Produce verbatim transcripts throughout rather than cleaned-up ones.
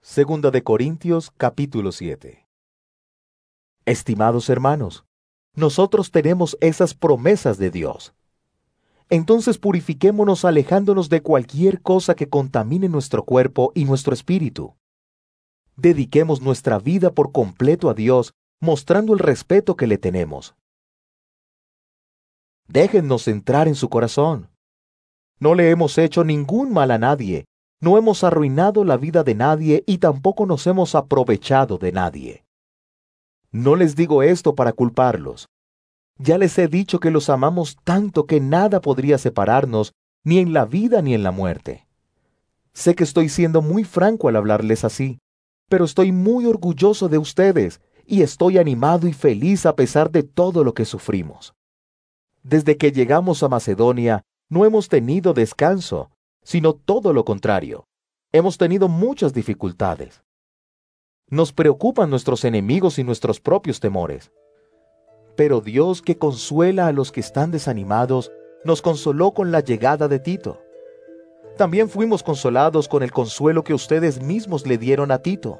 Segunda de Corintios, capítulo siete. Estimados hermanos, nosotros tenemos esas promesas de Dios. Entonces purifiquémonos alejándonos de cualquier cosa que contamine nuestro cuerpo y nuestro espíritu. Dediquemos nuestra vida por completo a Dios, mostrando el respeto que le tenemos. Déjennos entrar en su corazón. No le hemos hecho ningún mal a nadie, no hemos arruinado la vida de nadie y tampoco nos hemos aprovechado de nadie. No les digo esto para culparlos. Ya les he dicho que los amamos tanto que nada podría separarnos, ni en la vida ni en la muerte. Sé que estoy siendo muy franco al hablarles así, pero estoy muy orgulloso de ustedes y estoy animado y feliz a pesar de todo lo que sufrimos. Desde que llegamos a Macedonia, no hemos tenido descanso, sino todo lo contrario. Hemos tenido muchas dificultades. Nos preocupan nuestros enemigos y nuestros propios temores. Pero Dios, que consuela a los que están desanimados, nos consoló con la llegada de Tito. También fuimos consolados con el consuelo que ustedes mismos le dieron a Tito.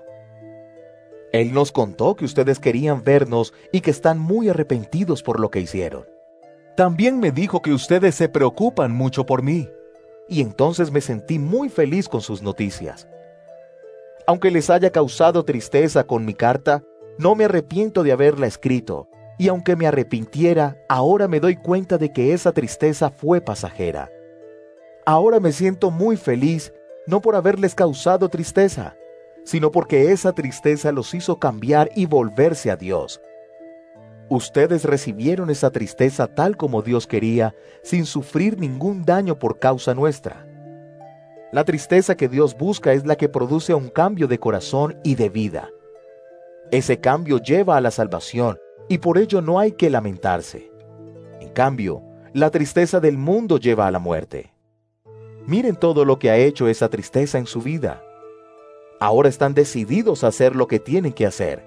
Él nos contó que ustedes querían vernos y que están muy arrepentidos por lo que hicieron. También me dijo que ustedes se preocupan mucho por mí, y entonces me sentí muy feliz con sus noticias. Aunque les haya causado tristeza con mi carta, no me arrepiento de haberla escrito, y aunque me arrepintiera, ahora me doy cuenta de que esa tristeza fue pasajera. Ahora me siento muy feliz, no por haberles causado tristeza, sino porque esa tristeza los hizo cambiar y volverse a Dios. Ustedes recibieron esa tristeza tal como Dios quería, sin sufrir ningún daño por causa nuestra. La tristeza que Dios busca es la que produce un cambio de corazón y de vida. Ese cambio lleva a la salvación, y por ello no hay que lamentarse. En cambio, la tristeza del mundo lleva a la muerte. Miren todo lo que ha hecho esa tristeza en su vida. Ahora están decididos a hacer lo que tienen que hacer.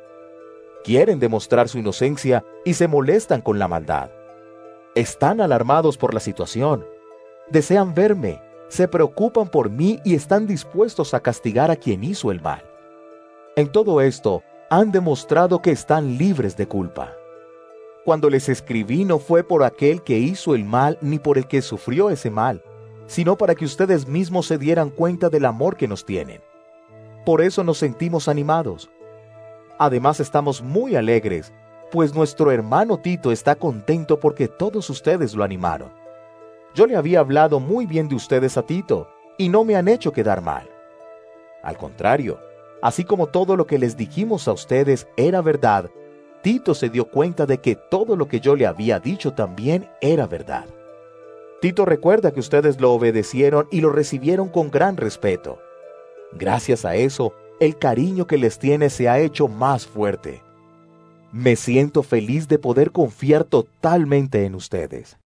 Quieren demostrar su inocencia y se molestan con la maldad. Están alarmados por la situación. Desean verme, se preocupan por mí y están dispuestos a castigar a quien hizo el mal. En todo esto, han demostrado que están libres de culpa. Cuando les escribí no fue por aquel que hizo el mal ni por el que sufrió ese mal, sino para que ustedes mismos se dieran cuenta del amor que nos tienen. Por eso nos sentimos animados. Además estamos muy alegres, pues nuestro hermano Tito está contento porque todos ustedes lo animaron. Yo le había hablado muy bien de ustedes a Tito, y no me han hecho quedar mal. Al contrario, así como todo lo que les dijimos a ustedes era verdad, Tito se dio cuenta de que todo lo que yo le había dicho también era verdad. Tito recuerda que ustedes lo obedecieron y lo recibieron con gran respeto. Gracias a eso, el cariño que les tiene se ha hecho más fuerte. Me siento feliz de poder confiar totalmente en ustedes.